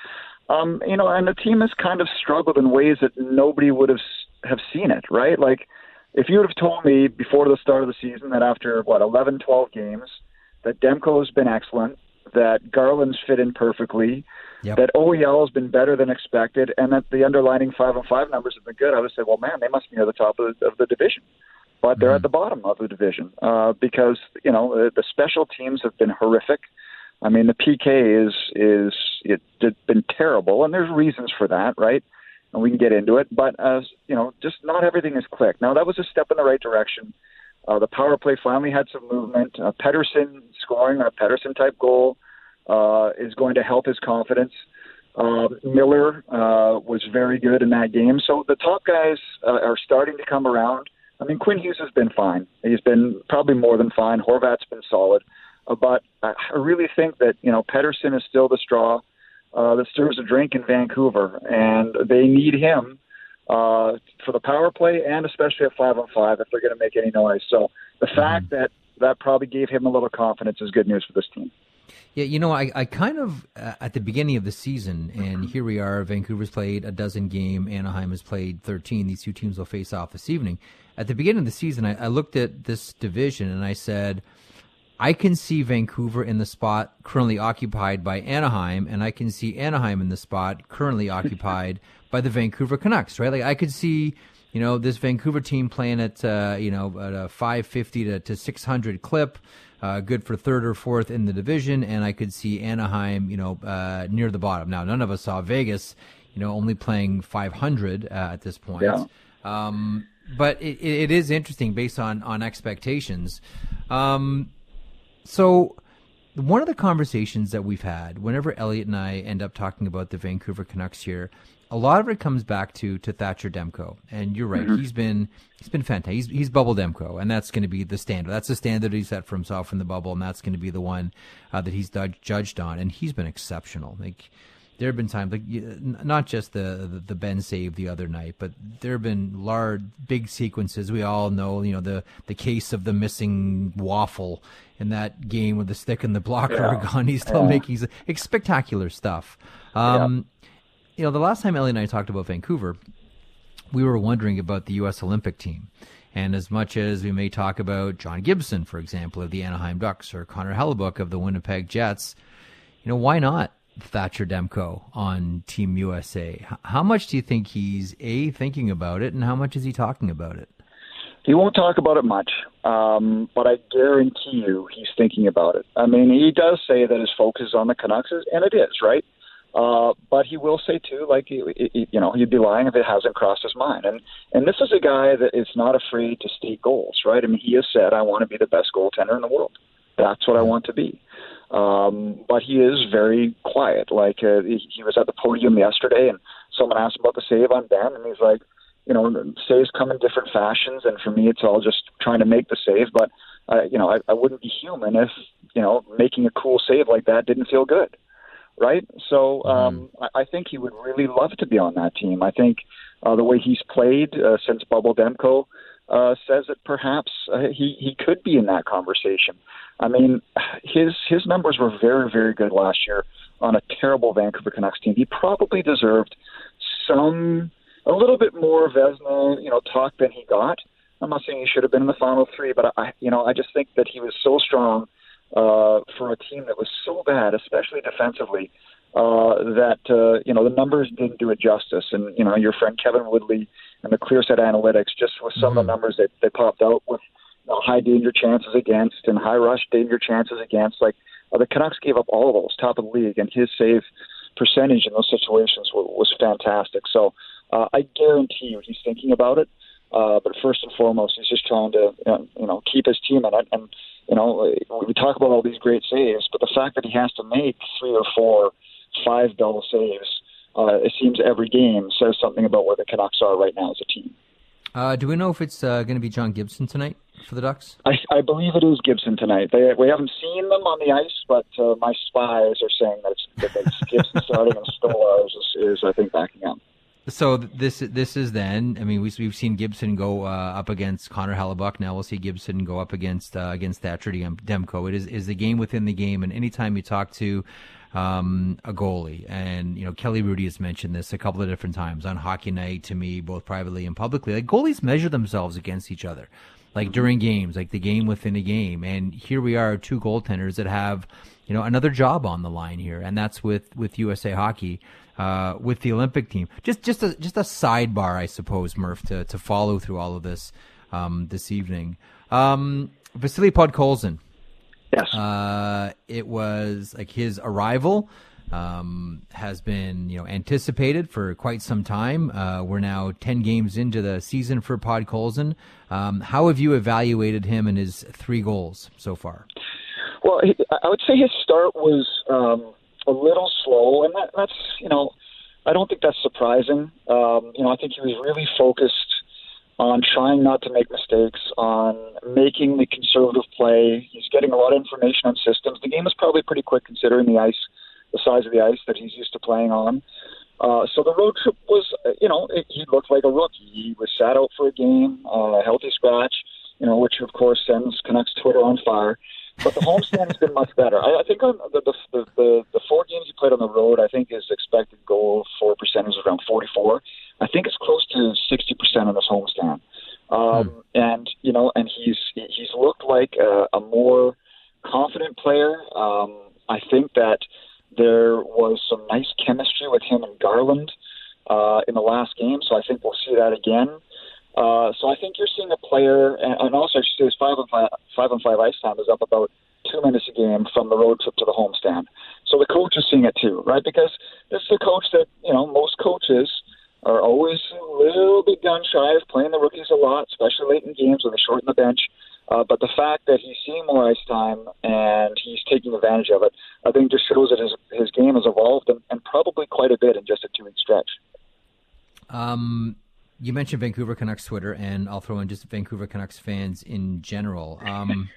Um, you know, and the team has kind of struggled in ways that nobody would have have seen it, right? Like, if you would have told me before the start of the season that after, what, eleven, twelve games, that Demko has been excellent, that Garland's fit in perfectly, yep. that O E L has been better than expected, and that the underlining five on five numbers have been good, I would say, well, man, they must be near the top of the, of the division. But they're mm-hmm. at the bottom of the division uh, because, you know, the special teams have been horrific. I mean, the P K is is it, it's been terrible, and there's reasons for that, right? And we can get into it, but uh, you know, just not everything has clicked. Now, that was a step in the right direction. Uh, the power play finally had some movement. Uh, Pettersson scoring a Pettersson type goal uh, is going to help his confidence. Uh, Miller uh, was very good in that game, so the top guys uh, are starting to come around. I mean, Quinn Hughes has been fine. He's been probably more than fine. Horvat's been solid. Uh, but I really think that, you know, Pettersson is still the straw uh, that stirs a drink in Vancouver, and they need him uh, for the power play and especially at five on five if they're going to make any noise. So the fact that that probably gave him a little confidence is good news for this team. Yeah, you know, I, I kind of, uh, at the beginning of the season, and here we are, Vancouver's played a dozen game, Anaheim has played thirteen. These two teams will face off this evening. At the beginning of the season, I, I looked at this division and I said, I can see Vancouver in the spot currently occupied by Anaheim, and I can see Anaheim in the spot currently occupied by the Vancouver Canucks, right? Like, I could see, you know, this Vancouver team playing at, uh, you know, at a five fifty to, to six hundred clip, uh, good for third or fourth in the division, and I could see Anaheim, you know, uh, near the bottom. Now, none of us saw Vegas, you know, only playing five hundred uh, at this point. Yeah. Um, but it, it is interesting based on, on expectations. Um, So one of the conversations that we've had, whenever Elliot and I end up talking about the Vancouver Canucks here, a lot of it comes back to to Thatcher Demko. And you're right, mm-hmm. he's been he's been fantastic. He's, he's Bubble Demko, and that's going to be the standard. That's the standard he set for himself in the bubble, and that's going to be the one uh, that he's judged on. And he's been exceptional. Like, there have been times, like, not just the, the the Ben save the other night, but there have been large, big sequences. We all know, you know, the the case of the missing waffle in that game with the stick and the blocker yeah. are gone. He's still yeah. making spectacular stuff. Um, yeah. You know, the last time Ellie and I talked about Vancouver, we were wondering about the U S Olympic team. And as much as we may talk about John Gibson, for example, of the Anaheim Ducks, or Connor Hellebuyck of the Winnipeg Jets, you know, why not Thatcher Demko on Team U S A? How much do you think he's, A, thinking about it, and how much is he talking about it? He won't talk about it much, um, but I guarantee you he's thinking about it. I mean, he does say that his focus is on the Canucks, and it is, right? Uh, but he will say, too, like, you know, he'd be lying if it hasn't crossed his mind. And and this is a guy that is not afraid to state goals, right? I mean, he has said, I want to be the best goaltender in the world. That's what I want to be. Um, but he is very quiet. Like, uh, he, he was at the podium yesterday, and someone asked him about the save on Ben, and he's like, you know, saves come in different fashions, and for me, it's all just trying to make the save. But, uh, you know, I, I wouldn't be human if, you know, making a cool save like that didn't feel good, right? So um, mm. I, I think he would really love to be on that team. I think uh, the way he's played uh, since Bubble Demko uh, says that perhaps uh, he, he could be in that conversation. I mean, his his numbers were very, very good last year on a terrible Vancouver Canucks team. He probably deserved some... a little bit more Vezina, you know, talk than he got. I'm not saying he should have been in the final three, but I, you know, I just think that he was so strong uh, for a team that was so bad, especially defensively, uh, that uh, you know the numbers didn't do it justice. And you know, your friend Kevin Woodley and the ClearSet Analytics, just with some mm-hmm. of the numbers that they popped out with, you know, high danger chances against and high rush danger chances against, like uh, the Canucks gave up all of those, top of the league, and his save percentage in those situations was, was fantastic. So. Uh, I guarantee you he's thinking about it, uh, but first and foremost, he's just trying to, you know, keep his team in it. And, you know, we talk about all these great saves, but the fact that he has to make three or four, five double saves, uh, it seems every game, says something about where the Canucks are right now as a team. Uh, do we know if it's uh, going to be John Gibson tonight for the Ducks? I, I believe it is Gibson tonight. They, we haven't seen them on the ice, but uh, my spies are saying that it's, that it's Gibson starting and Stolarz is, is, I think, backing up. So this this is then. I mean, we, we've seen Gibson go uh, up against Connor Hellebuyck. Now we'll see Gibson go up against uh, against Thatcher Demko. It is is the game within the game, and anytime you talk to um, a goalie. And, you know, Kelly Rudy has mentioned this a couple of different times on Hockey Night to me, both privately and publicly. Like, goalies measure themselves against each other, like during games, like the game within a game. And here we are, two goaltenders that have, you know, another job on the line here, and that's with, with U S A Hockey, uh, with the Olympic team. Just just a just a sidebar, I suppose, Murph, to, to follow through all of this um, this evening. Um, Vasily Podkolzin. Yes. Uh, it was like his arrival um, has been, you know, anticipated for quite some time. Uh, we're now ten games into the season for Podkolzin. Um, how have you evaluated him and his three goals so far? Well, he, I would say his start was um, a little slow, and that, that's, you know, I don't think that's surprising. Um, you know, I think he was really focused on trying not to make mistakes, on making the conservative play. He's getting a lot of information on systems. The game is probably pretty quick considering the ice, the size of the ice that he's used to playing on. Uh, so the road trip was, you know, it, he looked like a rookie. He was sat out for a game, uh, a healthy scratch, you know, which of course sends Canucks Twitter on fire. But the homestand has been much better. I, I think on the, the the the four games he played on the road, I think his expected goal for percentage is around forty-four. I think it's close to sixty percent on this homestand. Um, hmm. And you know, and he's he's looked like a, a more confident player. Um, I think that there was some nice chemistry with him and Garland uh, in the last game, so I think we'll see that again. Uh, so I think you're seeing a player, and, and also I should say his five on five, five on five ice time is up about two minutes a game from the road trip to the homestand. So the coach is seeing it too, right? Because this is a coach that, you know, most coaches are always a little bit gun shy of playing the rookies a lot, especially late in games when they shorten the bench. Uh, but the fact that he's seeing more ice time and he's taking advantage of it, I think just shows that his, his game has evolved and, and probably quite a bit in just a two-week stretch. Um. You mentioned Vancouver Canucks Twitter, and I'll throw in just Vancouver Canucks fans in general. Um,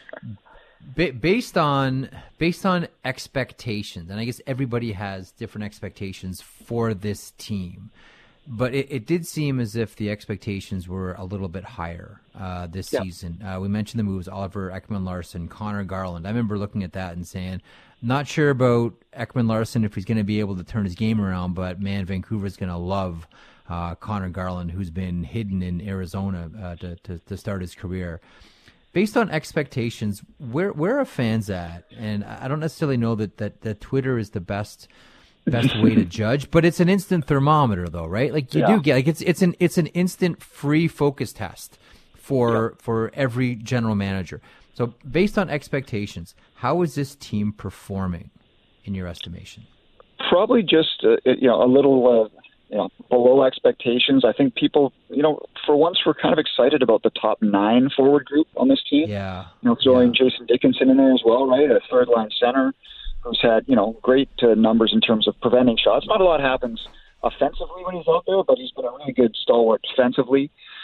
ba- based on based on expectations, and I guess everybody has different expectations for this team, but it, it did seem as if the expectations were a little bit higher uh, this yeah. season. Uh, we mentioned the moves: Oliver Ekman-Larsson, Connor Garland. I remember looking at that and saying, not sure about Ekman-Larsson if he's going to be able to turn his game around, but man, Vancouver's going to love Uh, Connor Garland, who's been hidden in Arizona uh, to, to, to start his career. Based on expectations, where where are fans at? And I don't necessarily know that, that, that Twitter is the best best way to judge, but it's an instant thermometer, though, right? Like you yeah. do get like it's it's an it's an instant free focus test for yeah. for every general manager. So based on expectations, how is this team performing in your estimation? Probably just uh, you know a little. Uh... You know, below expectations. I think people, you know, for once we're kind of excited about the top nine forward group on this team. Yeah. You know, throwing yeah. Jason Dickinson in there as well, right? A third line center who's had, you know, great uh, numbers in terms of preventing shots. Not a lot happens offensively when he's out there, but he's been a really good stalwart defensively.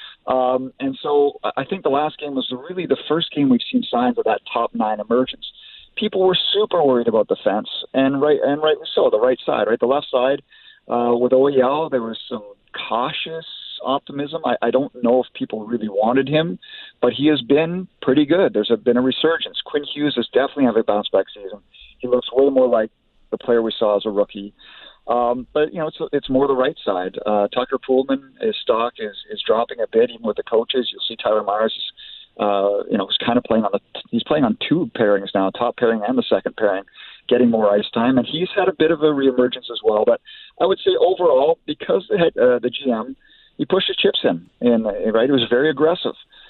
Um, and so I think the last game was really the first game we've seen signs of that top nine emergence. People were super worried about defense, and right, and rightly so. The right side, right, the left side. Uh, with O E L, there was some cautious optimism. I, I don't know if people really wanted him, but he has been pretty good. There's a, been a resurgence. Quinn Hughes is definitely having a bounce-back season. He looks way more like the player we saw as a rookie. Um, but, you know, it's it's more the right side. Uh, Tucker Poolman, his stock is, is dropping a bit, even with the coaches. You'll see Tyler Myers, uh, you know, is kind of playing on the – he's playing on two pairings now, top pairing and the second pairing, getting more ice time, and he's had a bit of a reemergence as well. But I would say overall, because the head, uh, the G M, he pushed his chips in, and right, he was very aggressive,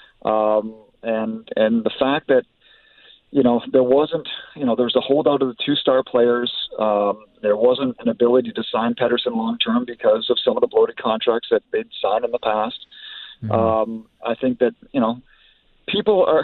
um, and and the fact that you know there wasn't, you know, there was a holdout of the two-star players. Um, there wasn't an ability to sign Pettersson long term because of some of the bloated contracts that they'd signed in the past. Mm-hmm. Um, I think that you know people are.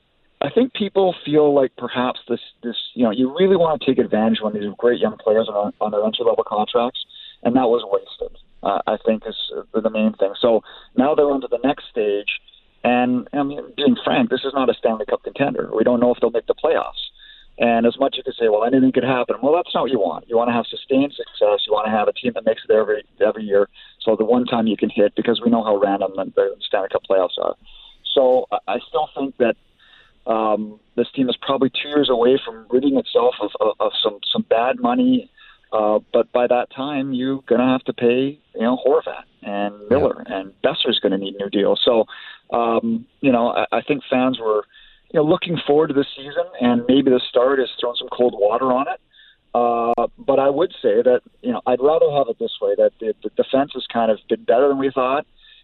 I think people feel like perhaps this, this, you know, you really want to take advantage when these great young players are on, on their entry-level contracts, and that was wasted, uh, I think is the main thing. So now they're on to the next stage, and, I mean, being frank, this is not a Stanley Cup contender. We don't know if they'll make the playoffs. And as much as you could say, well, anything could happen, well, that's not what you want. You want to have sustained success. You want to have a team that makes it every every year. So the one time you can hit, because we know how random the Stanley Cup playoffs are. So I still think that Um, this team is probably two years away from ridding itself of, of, of some, some bad money. Uh, but by that time, you're going to have to pay, you know, Horvat and Miller, yeah. and Besser's going to need new deals. So, um, you know, I, I think fans were, you know, looking forward to this season, and maybe the start has thrown some cold water on it. Uh, but I would say that, you know, I'd rather have it this way, that the, the defense has kind of been better than we thought,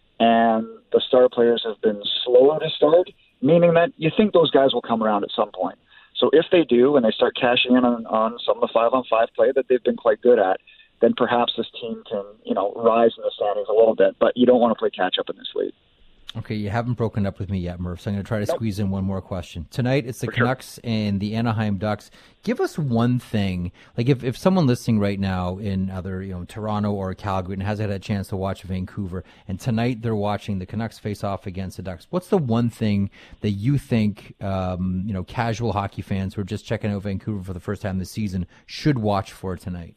and the star players have been slower to start, meaning that you think those guys will come around at some point. So if they do, and they start cashing in on, on some of the five-on-five play that they've been quite good at, then perhaps this team can, you know, rise in the standings a little bit. But you don't want to play catch-up in this league. Okay, you haven't broken up with me yet, Murph, so I'm going to try to nope. squeeze in one more question. Tonight, it's the For Canucks sure. and the Anaheim Ducks. Give us one thing, like if, if someone listening right now in either, you know, Toronto or Calgary and hasn't had a chance to watch Vancouver, and tonight they're watching the Canucks face off against the Ducks, what's the one thing that you think, um, you know, casual hockey fans who are just checking out Vancouver for the first time this season should watch for tonight?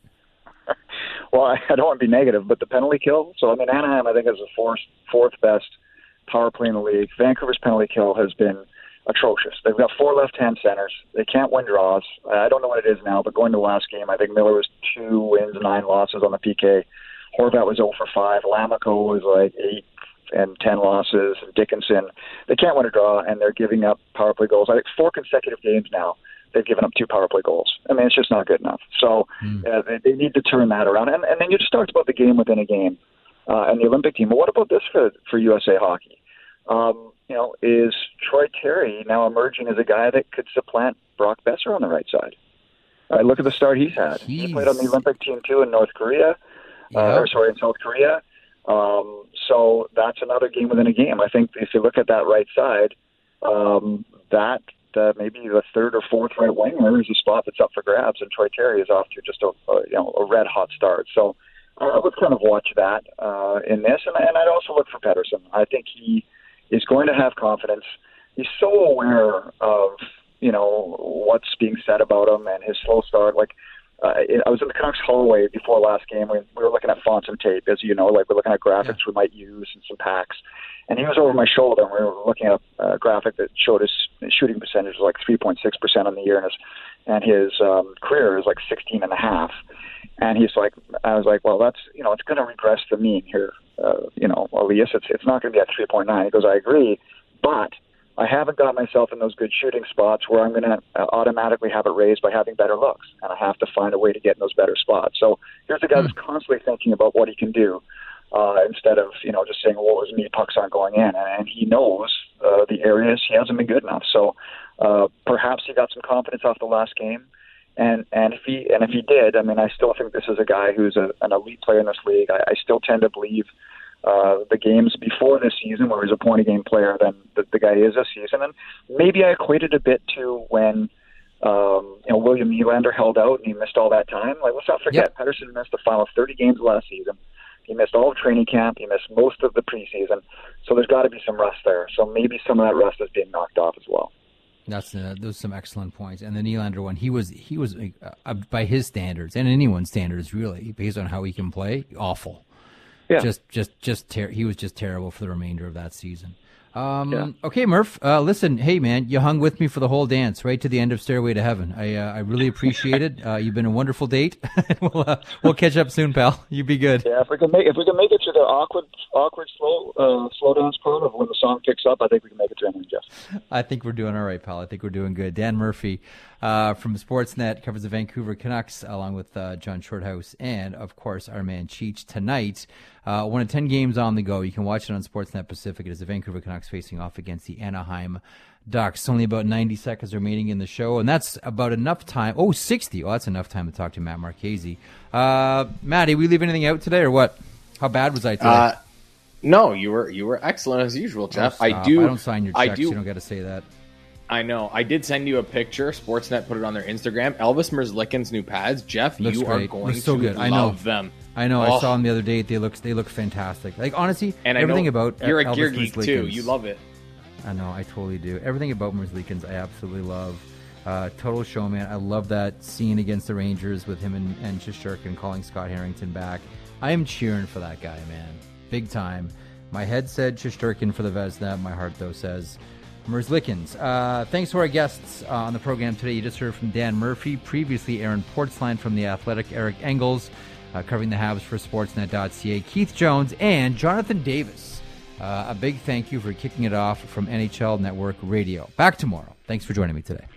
Well, I don't want to be negative, but the penalty kill. So, I mean, Anaheim, I think, is the fourth, fourth best power play in the league. Vancouver's penalty kill has been atrocious. They've got four left-hand centers. They can't win draws. I don't know what it is now, but going to the last game, I think Miller was two wins, nine losses on the P K. Horvat was zero for five. Lammikko was like eight and ten losses. Dickinson. They can't win a draw, and they're giving up power play goals. I think four consecutive games now they've given up two power play goals. I mean, it's just not good enough. So mm. uh, they, they need to turn that around. And, and then you just talked about the game within a game. Uh, and the Olympic team. But what about this for for U S A Hockey? Um, you know, is Troy Terry now emerging as a guy that could supplant Brock Besser on the right side? Uh, look at the start he's had. He's... He played on the Olympic team too in North Korea, yeah. uh, or sorry, in South Korea. Um, so that's another game within a game. I think if you look at that right side, um, that uh, maybe the third or fourth right winger is a spot that's up for grabs, and Troy Terry is off to just a, a you know a red hot start. So. I would kind of watch that uh, in this, and, and I'd also look for Pettersson. I think he is going to have confidence. He's so aware of, you know, what's being said about him and his slow start. Like, uh, I was in the Canucks hallway before last game. We, we were looking at fonts and tape, as you know, like we're looking at graphics yeah. we might use and some packs. And he was over my shoulder, and we were looking at a graphic that showed his shooting percentage was like three point six percent on the year, and his, and his um, career is like sixteen and a half. And he's like, I was like, well, that's, you know, it's going to regress the mean here. Uh, you know, Elias, it's, it's not going to be at three point nine. He goes, I agree, but I haven't got myself in those good shooting spots where I'm going to uh, automatically have it raised by having better looks. And I have to find a way to get in those better spots. So here's a guy that's constantly thinking about what he can do uh, instead of, you know, just saying, well, it was me, pucks aren't going in. And, and he knows uh, the areas he hasn't been good enough. So uh, perhaps he got some confidence off the last game. And and if he and if he did, I mean, I still think this is a guy who's a, an elite player in this league. I, I still tend to believe uh, the games before this season, where he's a point-a-game player, than the, the guy is this season. And maybe I equated a bit to when um, you know William Nylander held out and he missed all that time. Like, let's not forget, yep. Pettersson missed the final thirty games last season. He missed all of training camp. He missed most of the preseason. So there's got to be some rust there. So maybe some of that rust is being knocked off as well. That's uh, those are some excellent points. And the Nylander one, he was he was uh, by his standards and anyone's standards, really, based on how he can play, awful. Yeah. Just just just ter- he was just terrible for the remainder of that season. Um, yeah. Okay, Murph. Uh, listen, hey man, you hung with me for the whole dance, right to the end of Stairway to Heaven. I uh, I really appreciate it. Uh, you've been a wonderful date. we'll uh, we'll catch up soon, pal. You be good. Yeah, if we can make if we can make it to the awkward awkward slow uh, slow dance part of when the song picks up, I think we can make it to anything, Jeff. I think we're doing all right, pal. I think we're doing good. Dan Murphy uh, from Sportsnet covers the Vancouver Canucks along with uh, John Shorthouse and of course our man Cheech tonight. Uh, one of ten games on the go. You can watch it on Sportsnet Pacific. It is the Vancouver Canucks facing off against the Anaheim Ducks. Only about ninety seconds remaining in the show, and that's about enough time. Oh, sixty. Oh, that's enough time to talk to Matt Marchese. Uh, Matt, did we leave anything out today or what? How bad was I today? Uh, no, you were you were excellent as usual, Jeff. Oh, I do. I don't sign your checks. I do, you don't got to say that. I know. I did send you a picture. Sportsnet put it on their Instagram. Elvis Merzlikins' new pads. Jeff, Looks you great. are going Looks so to good. love I know. them. I know. Oh. I saw them the other day. They look they look fantastic. Like, honestly, and everything I know about you're Elvis a gear geek Merzlikins, too. You love it. I know. I totally do. Everything about Merzlikins, I absolutely love. Uh, total showman. I love that scene against the Rangers with him and, and Shesterkin calling Scott Harrington back. I am cheering for that guy, man. Big time. My head said Shesterkin for the Vezina. My heart, though, says Merzlikins. Uh, thanks to our guests uh, on the program today. You just heard from Dan Murphy, previously Aaron Portzline from The Athletic, Eric Engels uh, covering the Habs for Sportsnet dot C A, Keith Jones, and Jonathan Davis. Uh, a big thank you for kicking it off from N H L Network Radio. Back tomorrow. Thanks for joining me today.